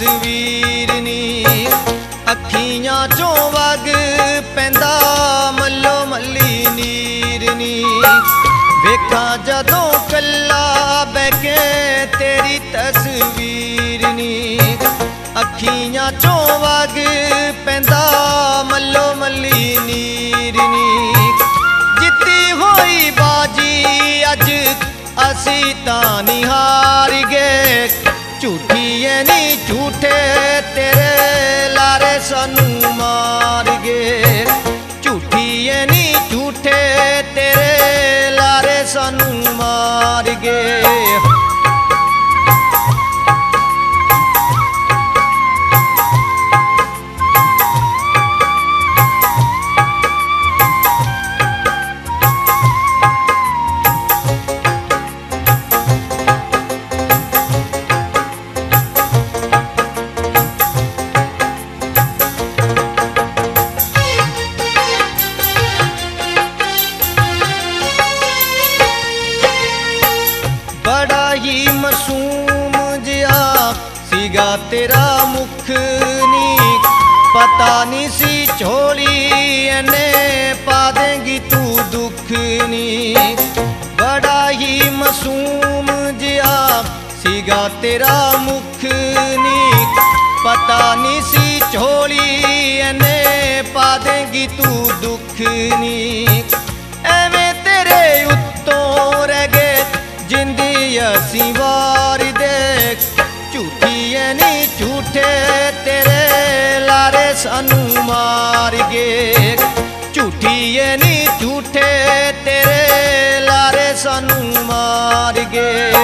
तस्वीर नी। अखियां चों वग पैंदा मल्लो मल्ली नीर नी। वेखा जदों कल्ला बैके तेरी तस्वीर नी। अखियां चों वग पैंदा मल्लो मल्ली नीर नी। जित्ती होई बाजी अज असी तां नी हार गए। झूठी है नी झूठे तेरे लारे सानू मार गए। झूठी है नी झूठे तेरे लारे सानू मार गए। बड़ा ही मासूम जिया सीगा तेरा मुख नी। पता नहीं सी झोली एने पा देंगी तू दुख नी। बड़ा ही मासूम जिया सीगा तेरा मुख नी। पता नहीं सी झोली एने पा देंगी तू दुख नी। एवें तेरे उत्तों रह गए जिंदी असी वार देख। झूठी है नी झूठे तेरे लारे सानू मार गए। झूठी है नी झूठे तेरे लारे सानू मार गए।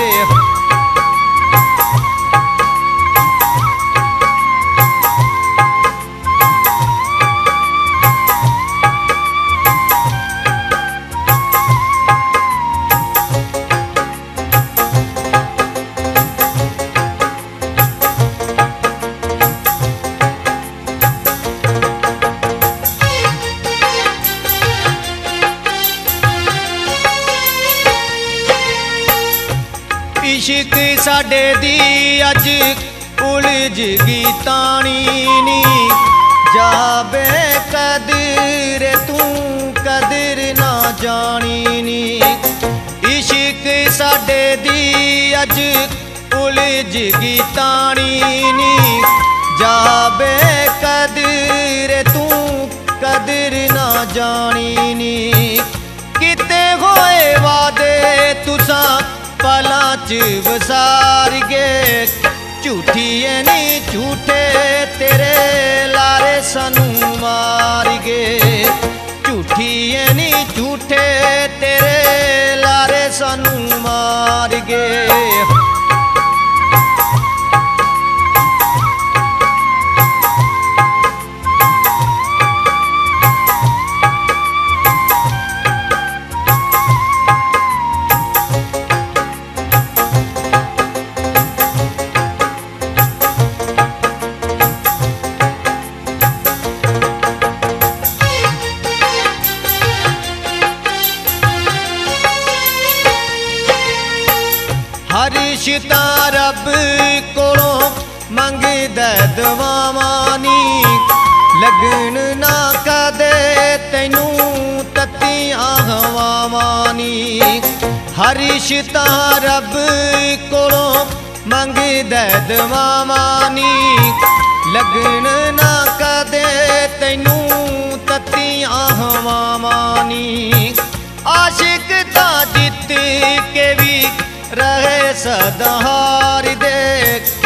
इश्क साडे दी अज उलझ गई तानी नी। जाबे कदर तू कदर ना जानी नी। इश्क साडे दी अज उलझ गई तानी नी। जाबे कदर तू कदर ना जानी नी। किते होए वादे तुसां पला च वसार गए। झूठी है नी झूठे तेरे लारे सानू मार गए। झूठी है नी झूठे तेरे लारे सानू मार गए। हर रिश्ता रब कोलों मंगदा दुआवां नी। लगन ना कदे तैनू तत्तियां हवावां नी। हर रिश्ता रब कोलों मंगदा दुआवां नी। लगन ना कदे तैनू तत्तियां हवावां नी। आशिक ता जित के भी रहे सदा हार देख।